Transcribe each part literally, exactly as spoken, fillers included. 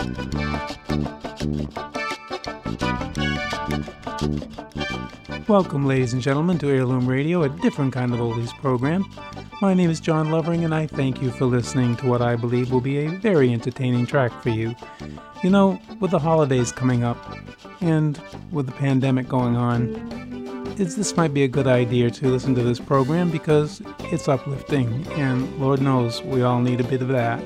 Welcome, ladies and gentlemen, to Heirloom Radio, a different kind of oldies program. My name is John Lovering, and I thank you for listening to what I believe will be a very entertaining track for you. You know, with the holidays coming up, and with the pandemic going on, it's, this might be a good idea to listen to this program because it's uplifting, and Lord knows we all need a bit of that.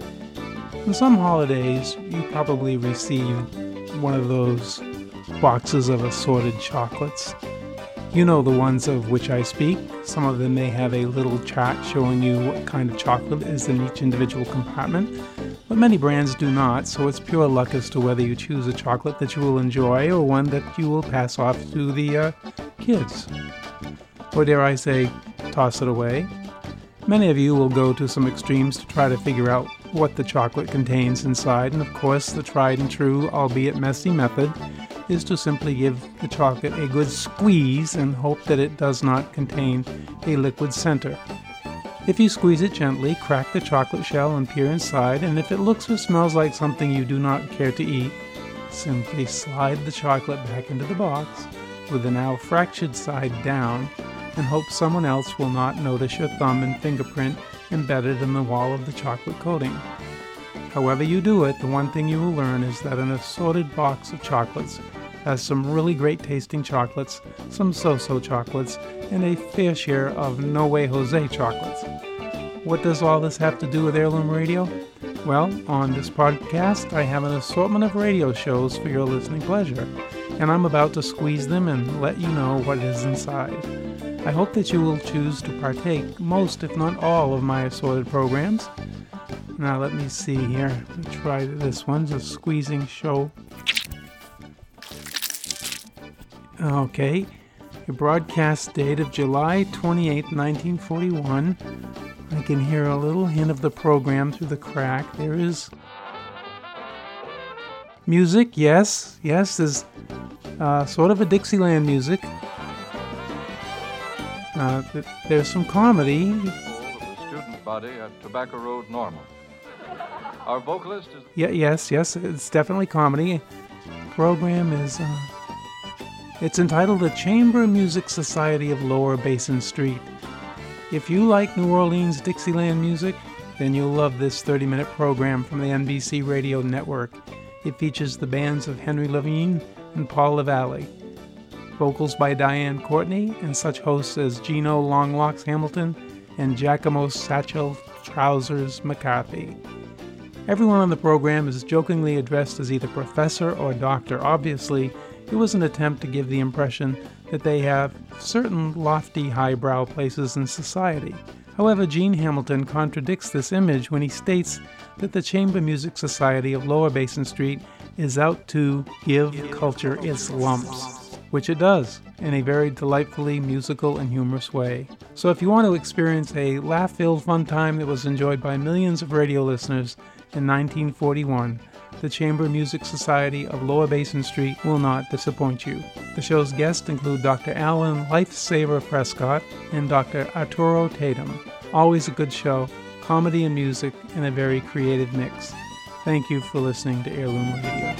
On some holidays, you probably received one of those boxes of assorted chocolates. You know the ones of which I speak. Some of them may have a little chart showing you what kind of chocolate is in each individual compartment, but many brands do not, so it's pure luck as to whether you choose a chocolate that you will enjoy or one that you will pass off to the uh, kids. Or dare I say, toss it away. Many of you will go to some extremes to try to figure out what the chocolate contains inside, and of course the tried and true, albeit messy method is to simply give the chocolate a good squeeze and hope that it does not contain a liquid center. If you squeeze it gently, crack the chocolate shell and peer inside, and if it looks or smells like something you do not care to eat, simply slide the chocolate back into the box with the now fractured side down and hope someone else will not notice your thumb and fingerprint embedded in the wall of the chocolate coating. However you do it, the one thing you will learn is that an assorted box of chocolates has some really great tasting chocolates, some so-so chocolates, and a fair share of No Way Jose chocolates. What does all this have to do with Heirloom Radio? Well, on this podcast, I have an assortment of radio shows for your listening pleasure, and I'm about to squeeze them and let you know what is inside. I hope that you will choose to partake most, if not all, of my assorted programs. Now let me see here. Let me try this one. It's a squeezing show. Okay. Your broadcast date of July twenty-eighth, nineteen forty-one. I can hear a little hint of the program through the crack. There is music. Yes. Yes, there's uh, sort of a Dixieland music. Uh, there's some comedy. Of the student body at Tobacco Road Normal. Our vocalist is... Yeah, yes, yes, it's definitely comedy. Program is, uh, it's entitled The Chamber Music Society of Lower Basin Street. If you like New Orleans Dixieland music, then you'll love this thirty-minute program from the N B C Radio Network. It features the bands of Henry Levine and Paul LaValle. Vocals by Diane Courtney and such hosts as Gino Longlocks Hamilton and Giacomo Satchel Trousers McCarthy. Everyone on the program is jokingly addressed as either professor or doctor. Obviously, it was an attempt to give the impression that they have certain lofty highbrow places in society. However, Gene Hamilton contradicts this image when he states that the Chamber Music Society of Lower Basin Street is out to give culture its lumps, which it does, in a very delightfully musical and humorous way. So if you want to experience a laugh-filled fun time that was enjoyed by millions of radio listeners in nineteen forty-one, the Chamber Music Society of Lower Basin Street will not disappoint you. The show's guests include Doctor Alan Lifesaver Prescott and Doctor Arturo Tatum. Always a good show, comedy and music in a very creative mix. Thank you for listening to Heirloom Radio.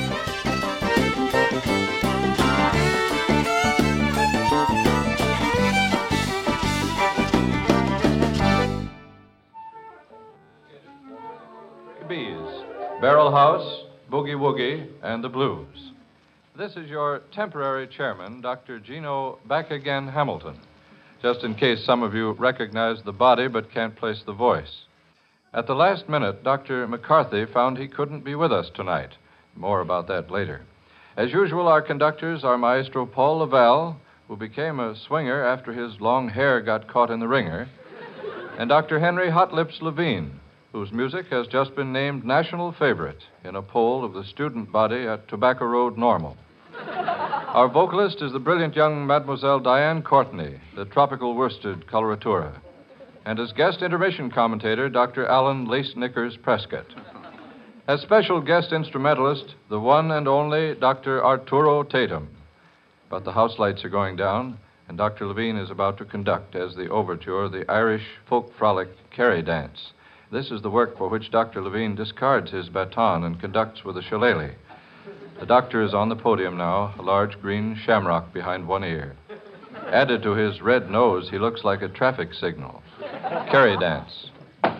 Barrel House, Boogie Woogie, and the Blues. This is your temporary chairman, Doctor Gino Back Again Hamilton, just in case some of you recognize the body but can't place the voice. At the last minute, Doctor McCarthy found he couldn't be with us tonight. More about that later. As usual, our conductors are Maestro Paul LaValle, who became a swinger after his long hair got caught in the ringer, and Doctor Henry Hot Lips Levine, whose music has just been named national favorite in a poll of the student body at Tobacco Road Normal. Our vocalist is the brilliant young Mademoiselle Diane Courtney, the tropical worsted coloratura, and as guest intermission commentator, Doctor Alan Lace Knickers Prescott. As special guest instrumentalist, the one and only Doctor Arturo Tatum. But the house lights are going down, and Doctor Levine is about to conduct as the overture the Irish folk frolic Kerry Dance. This is the work for which Doctor Levine discards his baton and conducts with a shillelagh. The doctor is on the podium now, a large green shamrock behind one ear. Added to his red nose, he looks like a traffic signal. Carry dance.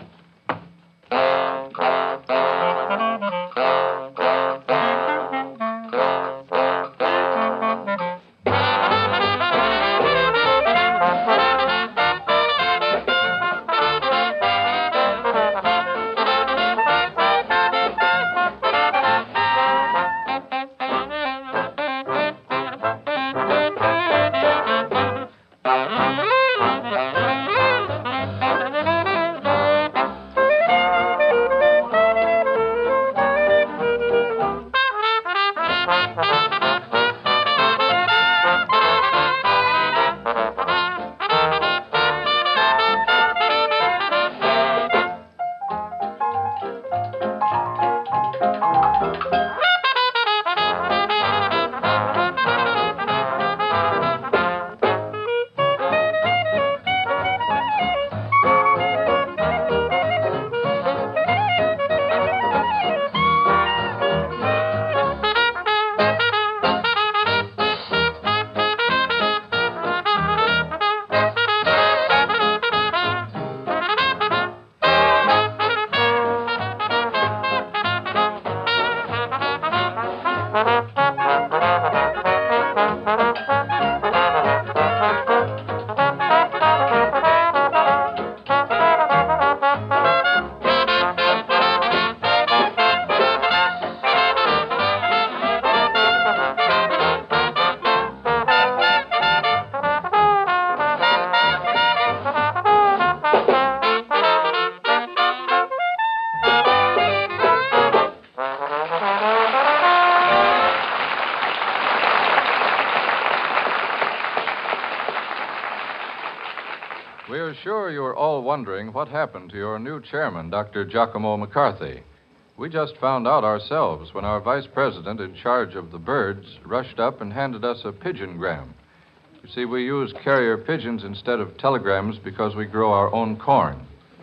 We're sure you're all wondering what happened to your new chairman, Doctor Giacomo McCarthy. We just found out ourselves when our vice president in charge of the birds rushed up and handed us a pigeongram. You see, we use carrier pigeons instead of telegrams because we grow our own corn.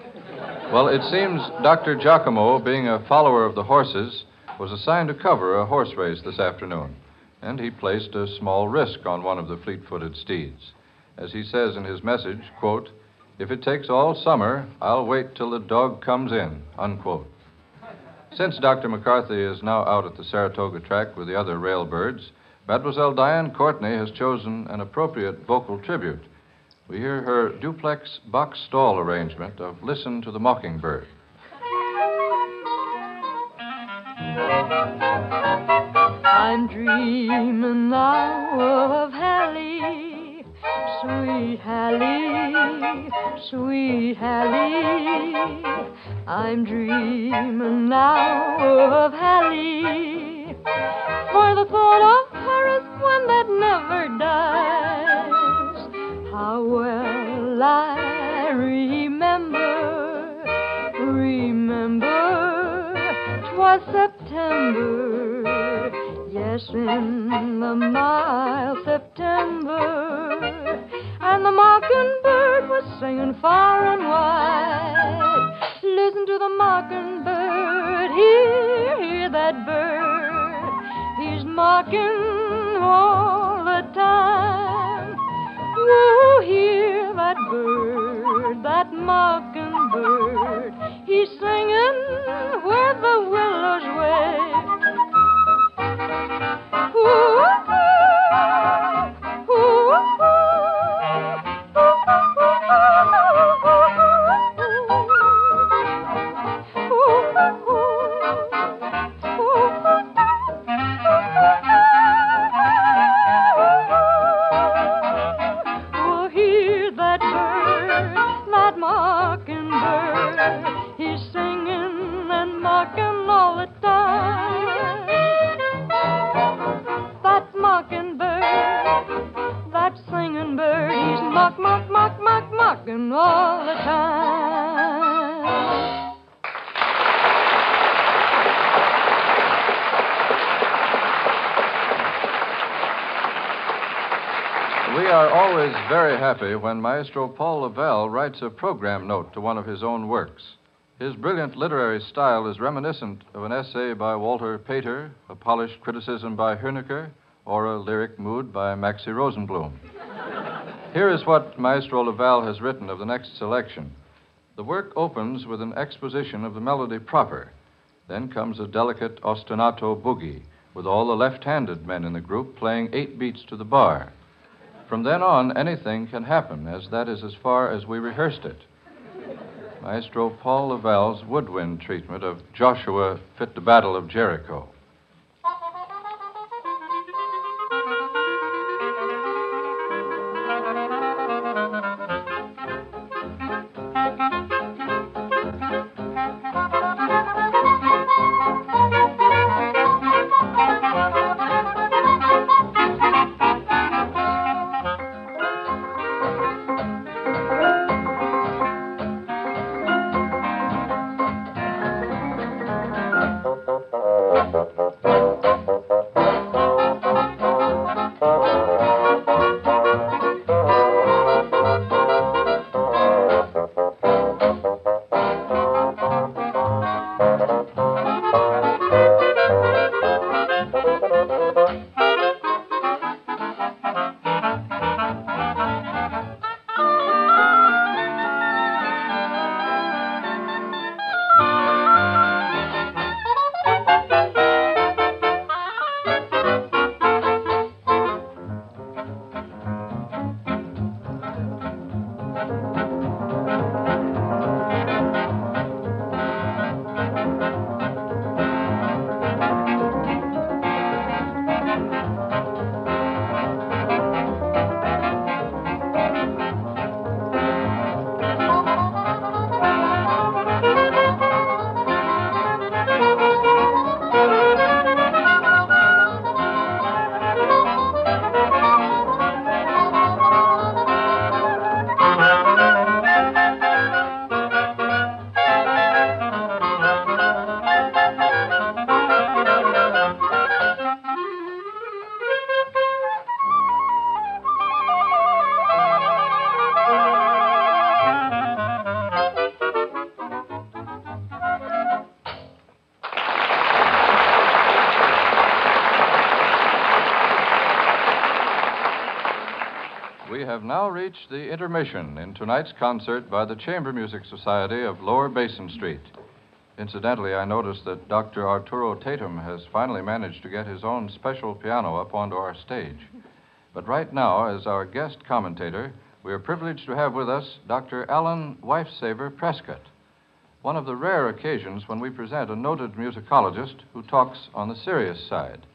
Well, it seems Doctor Giacomo, being a follower of the horses, was assigned to cover a horse race this afternoon, and he placed a small risk on one of the fleet-footed steeds. As he says in his message, quote, "If it takes all summer, I'll wait till the dog comes in," unquote. Since Doctor McCarthy is now out at the Saratoga track with the other railbirds, Mademoiselle Diane Courtney has chosen an appropriate vocal tribute. We hear her duplex box stall arrangement of Listen to the Mockingbird. I'm dreaming now of Hallie, sweet Hallie, sweet Hallie. I'm dreaming now of Hallie, for the thought of her is one that never dies. How well I remember, remember, 'twas September, yes, in the mild September, and the mockingbird was singing far and wide. Listen to the mockingbird, hear, hear that bird, he's mocking all the time. Woo, hear that bird, that mockingbird, he's singing where the willows wave. Ooh, ooh, ooh, he's singing and mocking all the time. That mockingbird, that singing bird, he's mock, mock, mock, mock, mocking all the time. We are always very happy when Maestro Paul Lavelle writes a program note to one of his own works. His brilliant literary style is reminiscent of an essay by Walter Pater, a polished criticism by Hoenicker, or a lyric mood by Maxie Rosenblum. Here is what Maestro Laval has written of the next selection. The work opens with an exposition of the melody proper. Then comes a delicate ostinato boogie, with all the left-handed men in the group playing eight beats to the bar. From then on, anything can happen, as that is as far as we rehearsed it. Maestro Paul Laval's woodwind treatment of Joshua Fit the Battle of Jericho. We have now reached the intermission in tonight's concert by the Chamber Music Society of Lower Basin Street. Incidentally, I noticed that Doctor Arturo Tatum has finally managed to get his own special piano up onto our stage. But right now, as our guest commentator, we are privileged to have with us Doctor Alan Wifesaver Prescott, one of the rare occasions when we present a noted musicologist who talks on the serious side.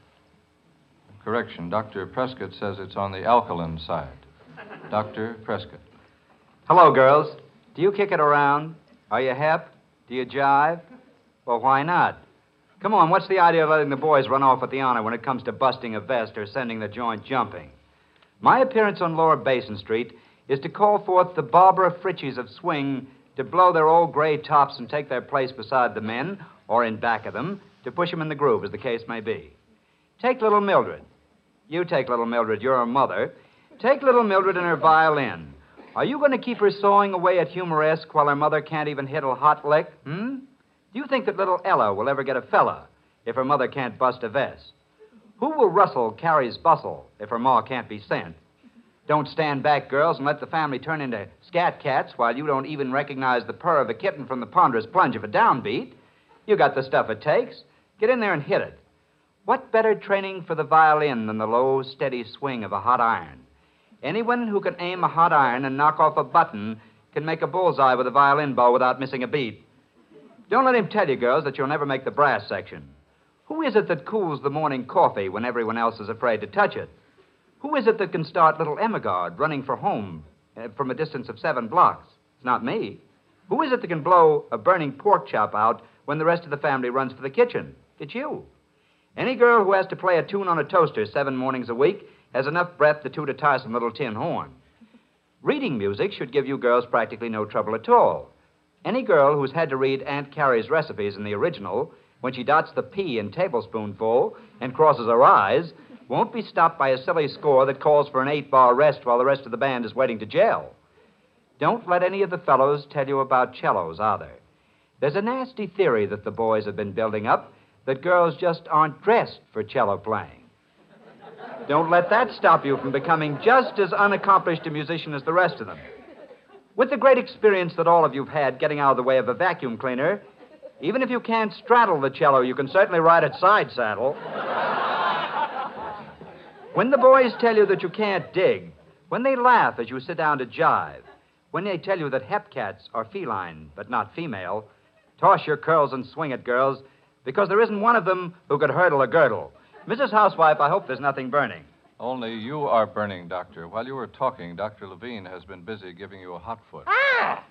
Correction, Doctor Prescott says it's on the alkaline side. Doctor Prescott. Hello, girls. Do you kick it around? Are you hep? Do you jive? Well, why not? Come on, what's the idea of letting the boys run off with the honor when it comes to busting a vest or sending the joint jumping? My appearance on Lower Basin Street is to call forth the Barbara Fritchies of swing to blow their old gray tops and take their place beside the men, or in back of them, to push them in the groove, as the case may be. Take little Mildred. You take little Mildred, you're her mother. Take little Mildred and her violin. Are you going to keep her sawing away at humoresque while her mother can't even hit a hot lick? Hmm? Do you think that little Ella will ever get a fella if her mother can't bust a vest? Who will rustle Carrie's bustle if her ma can't be sent? Don't stand back, girls, and let the family turn into scat cats while you don't even recognize the purr of a kitten from the ponderous plunge of a downbeat. You got the stuff it takes. Get in there and hit it. What better training for the violin than the low, steady swing of a hot iron? Anyone who can aim a hot iron and knock off a button can make a bullseye with a violin bow without missing a beat. Don't let him tell you, girls, that you'll never make the brass section. Who is it that cools the morning coffee when everyone else is afraid to touch it? Who is it that can start little Emigard running for home uh, from a distance of seven blocks? It's not me. Who is it that can blow a burning pork chop out when the rest of the family runs for the kitchen? It's you. Any girl who has to play a tune on a toaster seven mornings a week has enough breath to toot a tiresome little tin horn. Reading music should give you girls practically no trouble at all. Any girl who's had to read Aunt Carrie's recipes in the original, when she dots the P in tablespoonful and crosses her eyes, won't be stopped by a silly score that calls for an eight-bar rest while the rest of the band is waiting to jail. Don't let any of the fellows tell you about cellos, either. There's a nasty theory that the boys have been building up that girls just aren't dressed for cello playing. Don't let that stop you from becoming just as unaccomplished a musician as the rest of them. With the great experience that all of you've had getting out of the way of a vacuum cleaner, even if you can't straddle the cello, you can certainly ride it side saddle. When the boys tell you that you can't dig, when they laugh as you sit down to jive, when they tell you that hepcats are feline but not female, toss your curls and swing it, girls, because there isn't one of them who could hurdle a girdle. Missus Housewife, I hope there's nothing burning. Only you are burning, Doctor. While you were talking, Doctor Levine has been busy giving you a hot foot. Ah!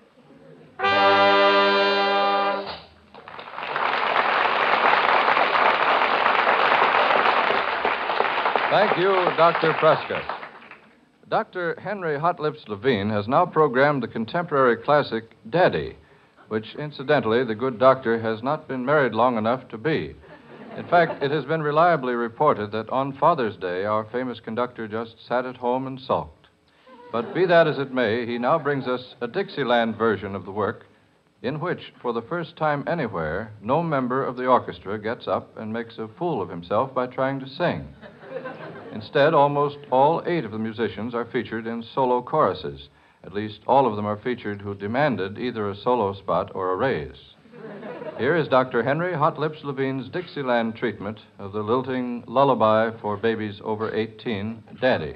Thank you, Doctor Prescott. Doctor Henry Hotlips Levine has now programmed the contemporary classic Daddy, which, incidentally, the good doctor has not been married long enough to be. In fact, it has been reliably reported that on Father's Day, our famous conductor just sat at home and sulked. But be that as it may, he now brings us a Dixieland version of the work in which, for the first time anywhere, no member of the orchestra gets up and makes a fool of himself by trying to sing. Instead, almost all eight of the musicians are featured in solo choruses. At least all of them are featured who demanded either a solo spot or a raise. Here is Doctor Henry Hotlips Levine's Dixieland treatment of the lilting lullaby for babies over eighteen, Daddy.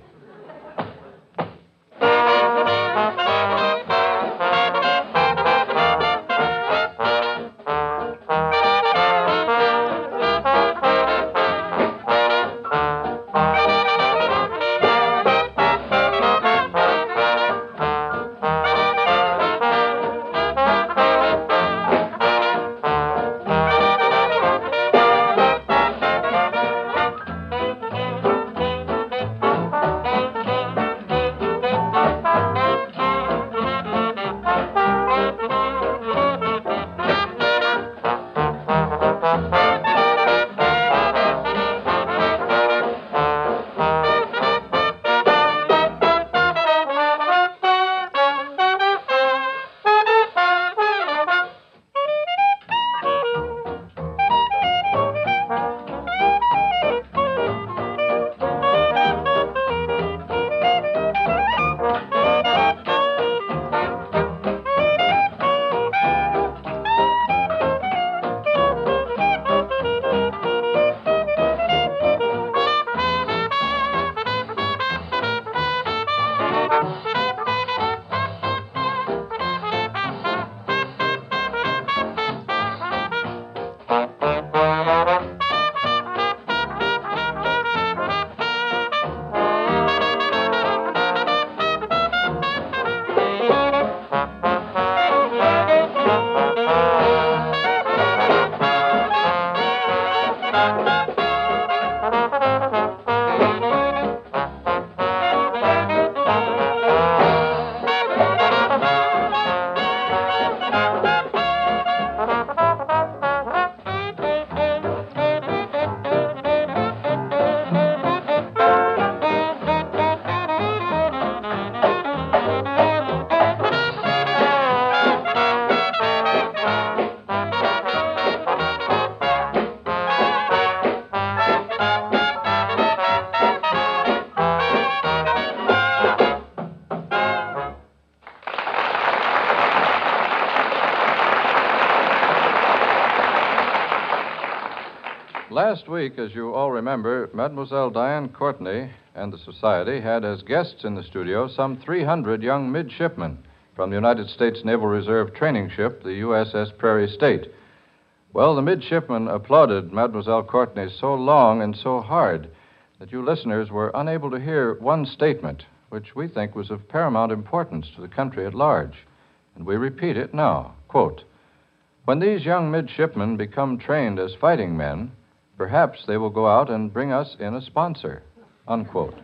Last week, as you all remember, Mademoiselle Diane Courtney and the Society had as guests in the studio some three hundred young midshipmen from the United States Naval Reserve training ship, the U S S Prairie State. Well, the midshipmen applauded Mademoiselle Courtney so long and so hard that you listeners were unable to hear one statement, which we think was of paramount importance to the country at large. And we repeat it now. Quote, "When these young midshipmen become trained as fighting men, perhaps they will go out and bring us in a sponsor," unquote.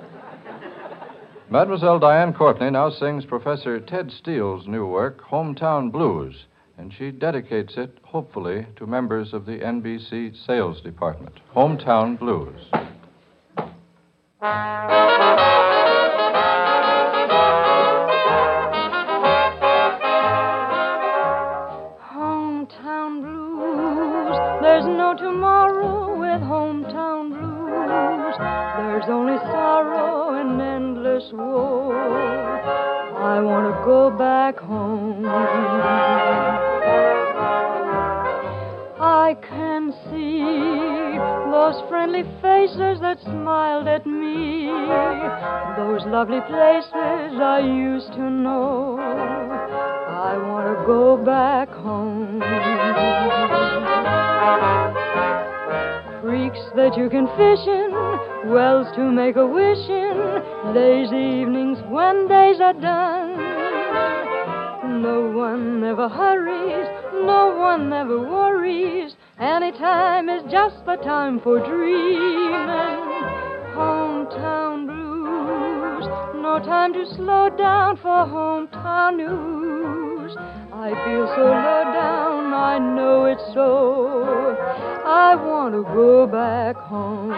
Mademoiselle Diane Courtney now sings Professor Ted Steele's new work, Hometown Blues, and she dedicates it, hopefully, to members of the N B C sales department. Hometown Blues. Hometown hometown blues. There's no tomorrow with hometown blues. There's only sorrow and endless woe. I want to go back home. I can see those friendly faces that smiled at me, those lovely places I used to know. I want to go back home. Creeks that you can fish in, wells to make a wish in, lazy evenings when days are done. No one ever hurries, no one ever worries. Any time is just the time for dreaming. Hometown blues, no time to slow down for hometown news. I feel so low down, I know it's so. I want to go back home.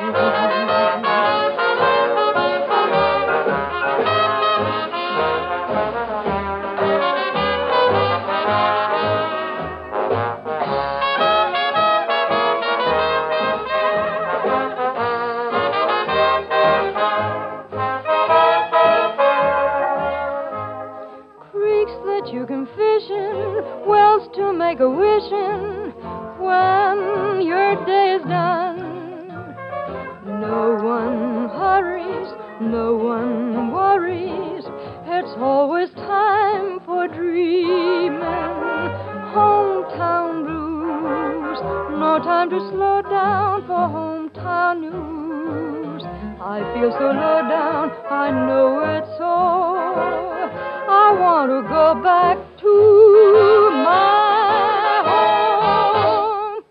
You can fish in, wells to make a wish in, when your day is done. No one hurries, no one worries. It's always time for dreaming. Hometown blues, no time to slow down for hometown news. I feel so low down, I know it's so. I want to go back to my home.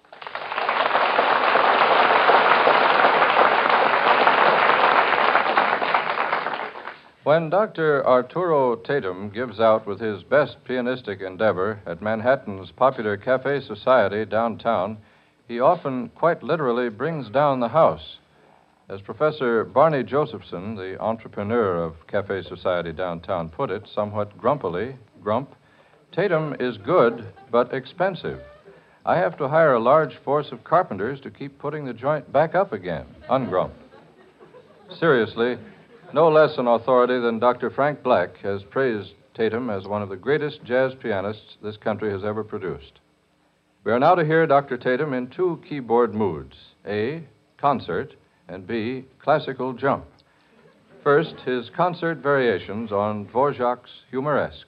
When Doctor Arturo Tatum gives out with his best pianistic endeavor at Manhattan's popular Cafe Society downtown, he often quite literally brings down the house. As Professor Barney Josephson, the entrepreneur of Cafe Society downtown, put it somewhat grumpily, grump, Tatum is good but expensive. I have to hire a large force of carpenters to keep putting the joint back up again, ungrump. Seriously, no less an authority than Doctor Frank Black has praised Tatum as one of the greatest jazz pianists this country has ever produced. We are now to hear Doctor Tatum in two keyboard moods, A, concert, and B, classical jump. First, his concert variations on Dvorak's Humoresque.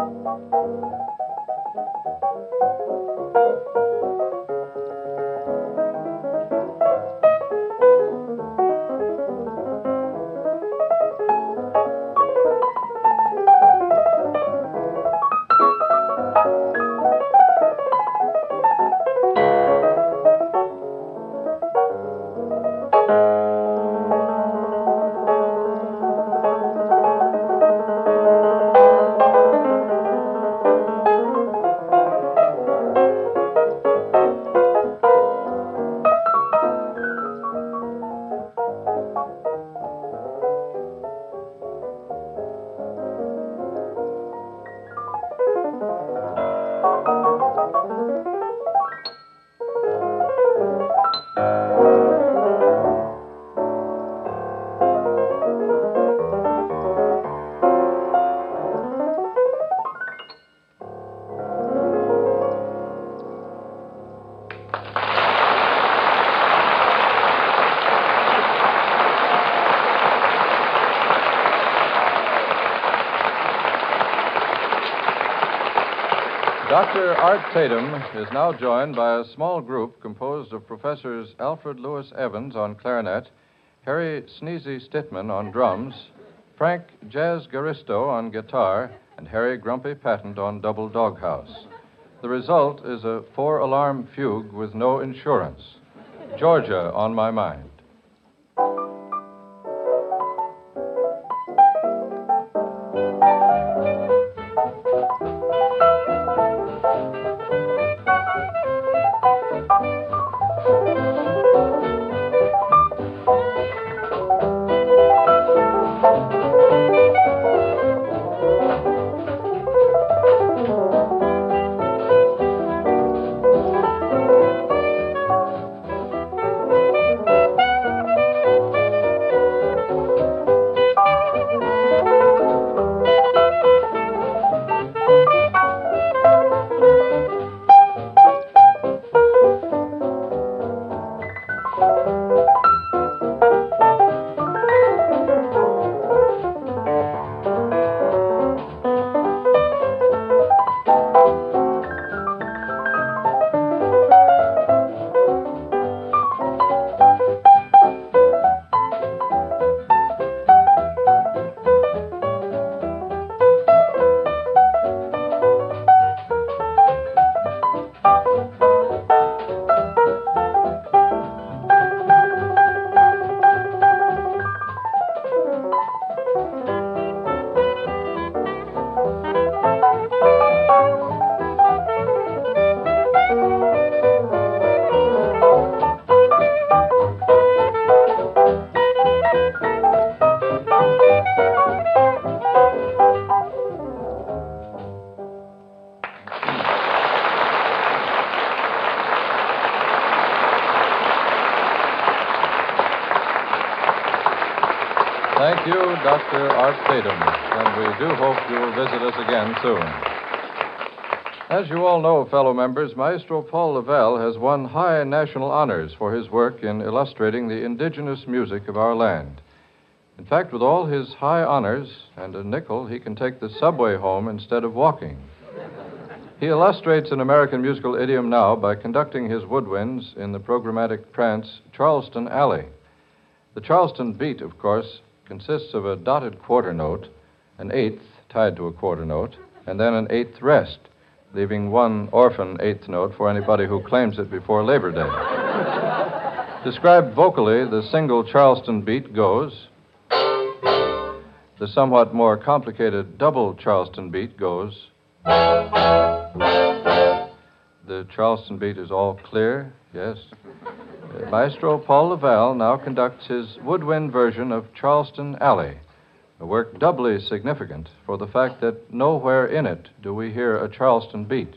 Doctor Art Tatum is now joined by a small group composed of Professors Alfred Lewis Evans on clarinet, Harry Sneezy Stitman on drums, Frank Jazz Garisto on guitar, and Harry Grumpy Patent on double doghouse. The result is a four-alarm fugue with no insurance. Georgia on my mind. Thank you, Doctor Art Tatum, and we do hope you will visit us again soon. As you all know, fellow members, Maestro Paul Lavelle has won high national honors for his work in illustrating the indigenous music of our land. In fact, with all his high honors and a nickel, he can take the subway home instead of walking. He illustrates an American musical idiom now by conducting his woodwinds in the programmatic trance Charleston Alley. The Charleston beat, of course, consists of a dotted quarter note, an eighth tied to a quarter note, and then an eighth rest, leaving one orphan eighth note for anybody who claims it before Labor Day. Described vocally, the single Charleston beat goes. The somewhat more complicated double Charleston beat goes. The Charleston beat is all clear, yes. Maestro Paul Lavelle now conducts his woodwind version of Charleston Alley, a work doubly significant for the fact that nowhere in it do we hear a Charleston beat.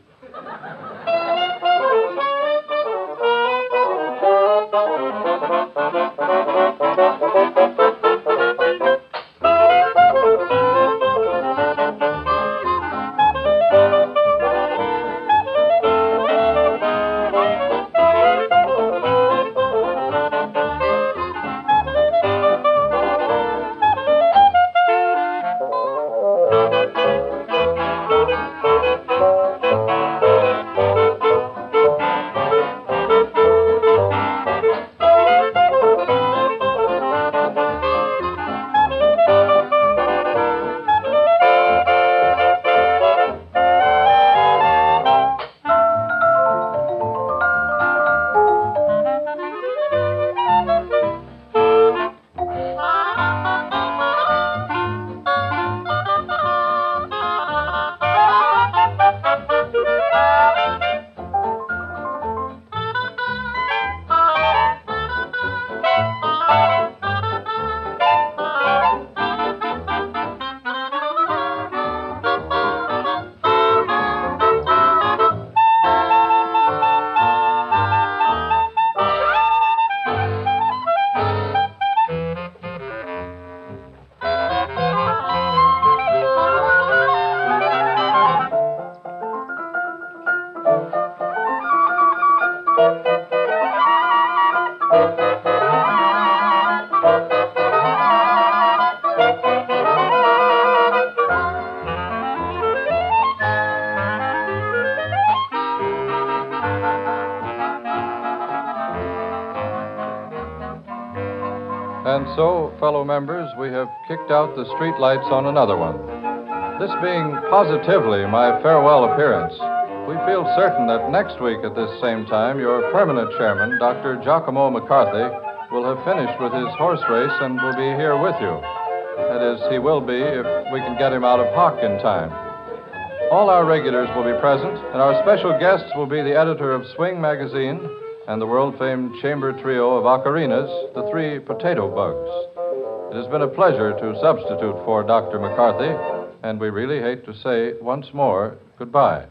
fellow members, we have kicked out the streetlights on another one. This being positively my farewell appearance, we feel certain that next week at this same time, your permanent chairman, Doctor Giacomo McCarthy, will have finished with his horse race and will be here with you. That is, he will be if we can get him out of hock in time. All our regulars will be present, and our special guests will be the editor of Swing Magazine and the world-famed chamber trio of ocarinas, the Three Potato Bugs. It has been a pleasure to substitute for Doctor McCarthy, and we really hate to say once more goodbye.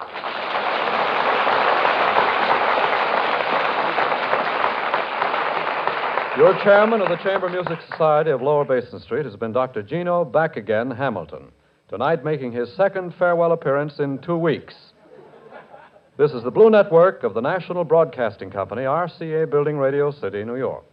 Your chairman of the Chamber Music Society of Lower Basin Street has been Doctor Gino Back Again Hamilton, tonight making his second farewell appearance in two weeks. This is the Blue Network of the National Broadcasting Company, R C A Building, Radio City, New York.